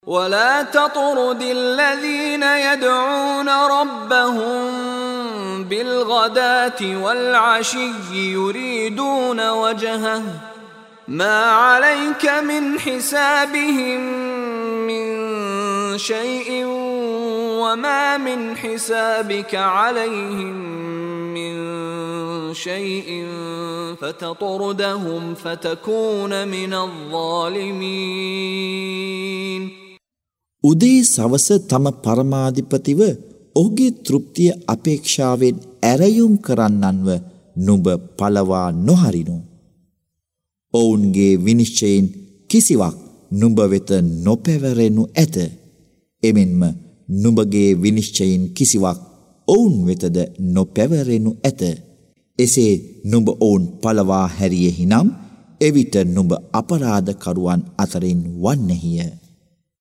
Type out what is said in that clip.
ولا تطرد الذين يدعون ربهم بالغداة والعشي يريدون وجهه ما عليك من حسابهم من شيء وما من حسابك عليهم من شيء فتطردهم فتكون من الظالمين. උදේ සවස තම පරමාධිපතිව ඔහුගේ තෘප්තිය අපේක්ෂාවෙන් ඇරයුම් කරන්නන්ව නුඹ පළවා නොහරිනු. ඔවුන්ගේ විනිශ්චයෙන් කිසිවක් නුඹ වෙත නොපැවරෙනු ඇත. එමෙන්ම නුඹගේ විනිශ්චයෙන් කිසිවක් ඔවුන් වෙතද නොපැවරෙනු ඇත. එසේ නුඹ ඔවුන් පළවා හැරියෙහි නම් එවිට නුඹ අපරාධකරුවන් අතරින් වන්නෙහිය.